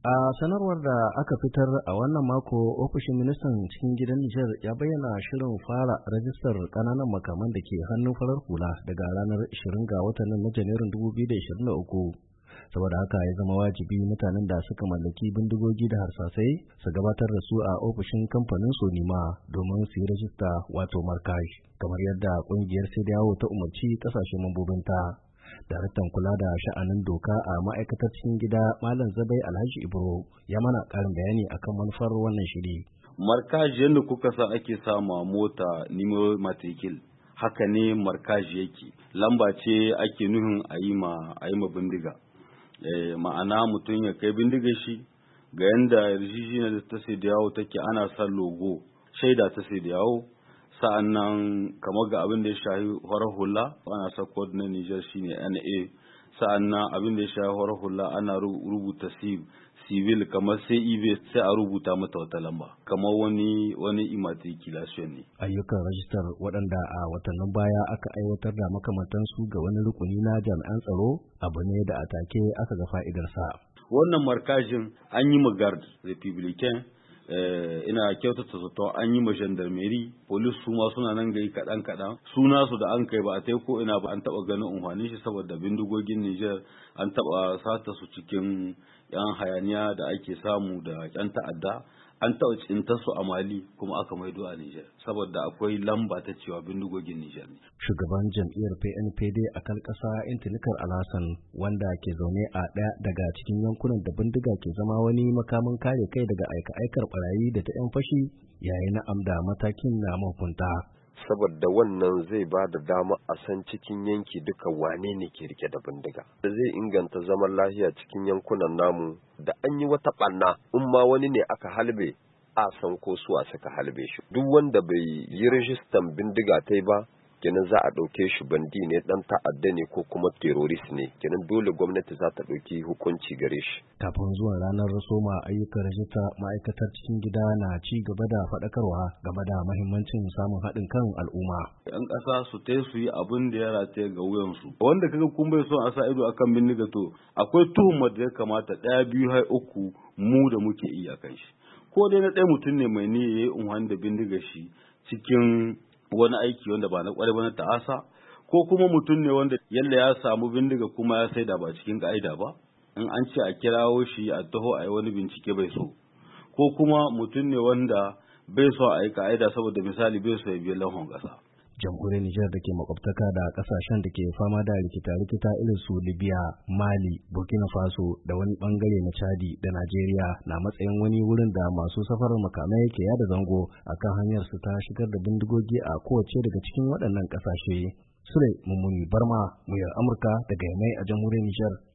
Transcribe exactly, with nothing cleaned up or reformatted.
A sanarwar da aka fitar a wannan mako, ofishin ministan cikin gidan Nijar ya bayyana shirin fara rajistar ƙananan makaman da ke hannun farar hula daga ranar ashirin ga watan na Janairun dubu biyu da ashirin da uku. Saboda haka ya zama wajibi mutanen da suka mallaki bindigogi da harsasai su gabatar da su a ofishin kamfanin Sonima domin su yi rajista wato markaj, kamar yadda ƙungiyar Sediyawo ta umarci ƙasashen mambobinta. Daraktan kula da sha'anin doka a ma'aikatar cikin gida Malam Zabai Alhaji Ibro ya mana ƙarin bayani akan manufar wannan shiri. Markaji yadda kuka sa ake sama mota nimo matrikil, haka ne markaji yake. Lamba ce ake nuhin a yi ma a yi ma bindiga. E, ma'ana mutum ya kai bindiga shi ga yanda yarjejiyar da ta sai da yawo take ana sa logo shaida ta sai da yawo. Sa'an nan kamar ga abin da ya shahi horar hula ana sa code na Niger shine N A. Sa'an nan abin da ya shahi horar hula ana rubuta civil kamar sai I B sai a rubuta mata wata lamba kamar wani wani immatriculation ne. Ayyukan rajistar waɗanda a watannin baya aka aiwatar da makamantansu ga wani rukuni na jami'an tsaro abu ne da a take aka ga fa'idarsa. Wannan markajin an yi ma guard republican Eh, ina kyautata zato an yi ma gendarmerie police su ma suna nan gai kaɗan kaɗan suna su da an kai ba a tai ko ina ba an taɓa ganin unhwanin shi saboda bindigogin Niger an taɓa sata su cikin yan hayaniya da ake samu da yan ta'adda an taɓa cinta su a Mali kuma aka maido a Niger saboda akwai lamba ta cewa bindigogin Niger ne. Shugaban jam'iyyar P N P D a kan ƙasa Intinikar Alhassan wanda ke zaune a ɗaya daga cikin yankunan da bindiga ke zama wani makamin kare kai daga aika-aikar barayi da ta 'yan fashi yayi na'am da matakin na mahukunta. Saboda wannan zai ba da dama a san cikin yanki duka wane ne ke rike da bindiga. Da zai inganta zaman lafiya cikin yankunan namu da an yi wata ɓanna in ma wani ne aka halbe a san ko su a saka halbe shi. Duk wanda bai yi rijistan bindiga ta ba kenan za a ɗauke shi bandi ne ɗan ta'adda ne ko kuma terrorist ne kenan dole gwamnati za ta ɗauki hukunci gare shi. Kafin zuwan ranar soma ayyukan rajista ma'aikatar cikin gida na ci gaba da faɗakarwa game da mahimmancin samun haɗin kan al'umma. Yan ƙasa su tai su yi abin da ya rataye ga wuyansu. Wanda kaga kun bai son a sa ido akan bindiga to akwai tuhumar da ya kamata ɗaya biyu har uku mu da muke iya kan shi. Ko dai na ɗaya mutum ne mai niyya ya yi unhan da bindiga shi cikin wani aiki wanda ba na kwarai ba na ta'asa ko kuma mutum ne wanda yalla ya samu bindiga kuma ya saida ba cikin ka'ida ba in an ce a kirawo shi a taho a yi wani bincike bai so ko kuma mutum ne wanda bai so a yi ka'ida saboda misali bai so ya biya lahon ƙasa. Jamhuriyar Nijar da ke makwabtaka da kasashen da ke fama da rikita-rikita irin su Libya, Mali, Burkina Faso da wani bangare na Chadi da Najeriya na matsayin wani wurin da masu safarar makamai ke yada zango akan hanyar su ta shigar da bindigogi a kowace daga cikin waɗannan ƙasashe. Sule Mummuni Barma, muryar Amurka daga Yamai a Jamhuriyar Nijar.